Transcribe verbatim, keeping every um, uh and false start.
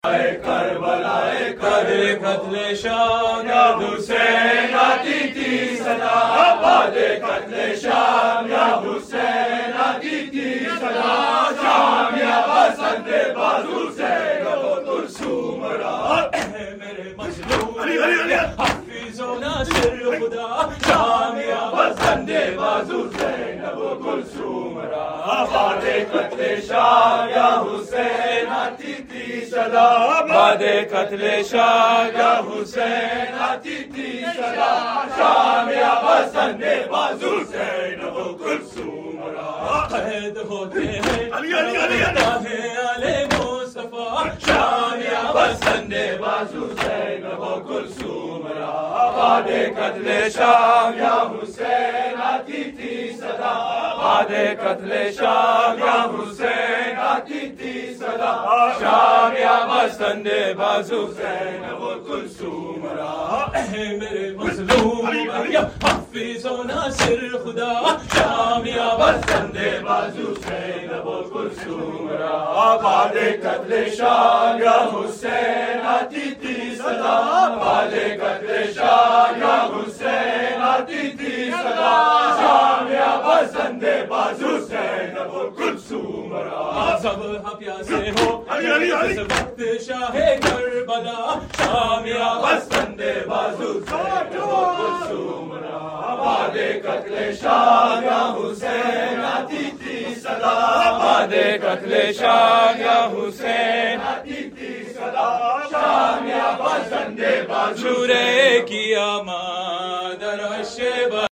کربلا کر قتل شام یا حسین آتی تھی صدا، بعد قتل شام یا حسین آتی تھی صدا، شام یا بسنت بازو سے وہ کلثوم را میرے مظلوم حافظ و ناصر خدا، شام یا بسنت بازو سے وہ کلثوم را، بعد قتل شام یا حسین آتی تھی صدا، بعد قتل شام یا حسین آتی تھی صدا، شام یا بسنت بازو سے وہ کلثوم را، قید ہوتے ہیں آلے مصطفیٰ، شام یا بسنت بازو سے وہ کلثوم را، بعد قتل شام یا حسین آتی تھی صدا، بعد قتل شام یا حسین آتی تھی صدا، شام یا بسنت بازو سے وہ کلثوم را، میرے مظلوم حافظ و ناصر خدا، شام یا بسنت بازو سے وہ کلثوم را، بعد قتل شام یا حسین آتی تھی صدا، بعد قتل شام یا حسین آتی تھی صدا، شام یا بسنت بازو سے وہ کلثوم را، سب پیاسے ہو اس وقت شاہ کربلا، شام یا بسنت بازو سے وہ کلثوم را، بعد قتل شام یا حسین آتی تھی صدا، بعد قتل شام یا حسین آتی تھی صدا، شام یا بسنت بازو سے کیا مادر